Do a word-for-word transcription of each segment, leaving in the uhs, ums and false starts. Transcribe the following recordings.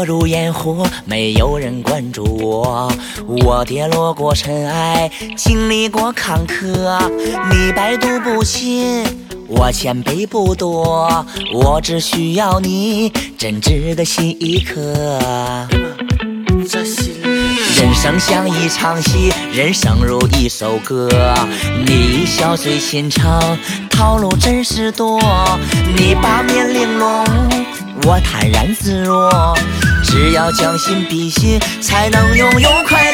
过如烟火，没有人关注我。我跌落过尘埃，经历过坎坷。你百毒不侵，我千杯不多。我只需要你真挚的心一颗。人生像一场戏，人生如一首歌。你笑碎心肠，套路真是多。你八面玲珑，我坦然自若。只要将心比心，才能拥有快乐。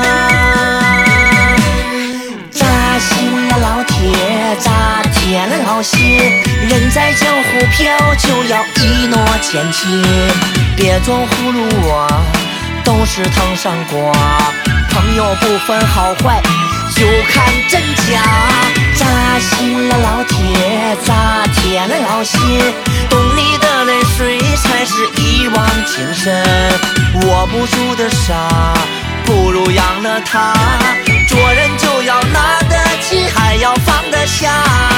扎心了老铁，扎铁了老心。人在江湖飘，就要一诺千金。别总葫芦我，都是藤上瓜。朋友不分好坏，就看真假。扎心了老铁，扎铁了老心。懂你的泪水，才是一往情深。握不住的沙，不如养了它。做人就要拿得起，还要放得下。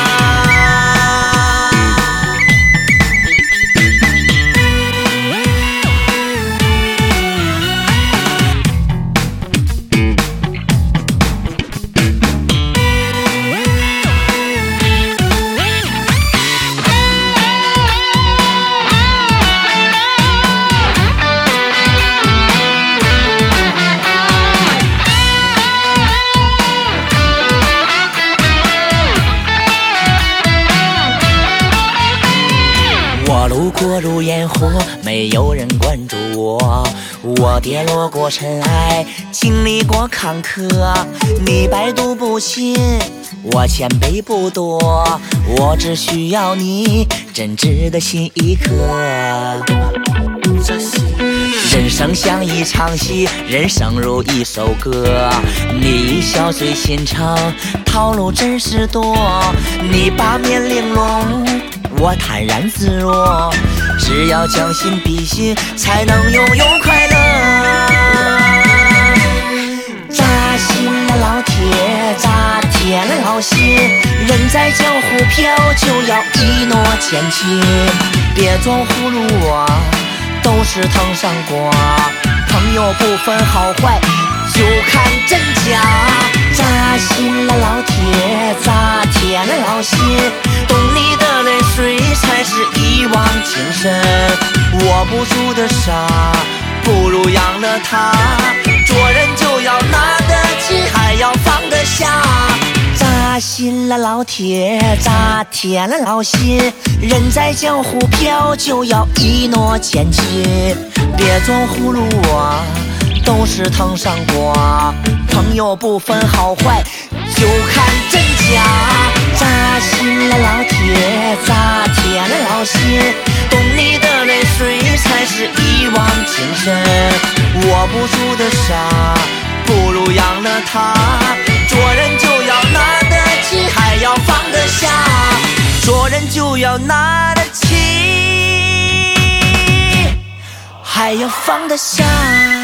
我路过如烟火，没有人关注我。我跌落过尘埃，经历过坎坷。你百毒不侵，我千杯不多。我只需要你真挚的心一颗。人生像一场戏，人生如一首歌。你笑碎心肠，套路真是多。你八面玲珑，我坦然自若。只要将心比心，才能拥有快乐。扎心了老铁，扎铁了老心。人在江湖飘，就要一诺千金。别总葫芦我，都是藤上瓜。朋友不分好坏，就看真假。扎心了老铁，扎铁了老心。懂你的泪水，才是一往情深。握不住的沙，不如养了它。做人就要拿得起，还要放得下。扎心了老铁，扎铁了老心。人在江湖飘，就要一诺千金。别总葫芦我，都是藤上瓜。朋友不分好坏，就看真假。扎心了老铁，扎铁了老心。懂你的泪水，才是一往情深。握不住的沙，不如养了它。做人就要拿得起，还要放得下。做人就要拿得起，还要放得下。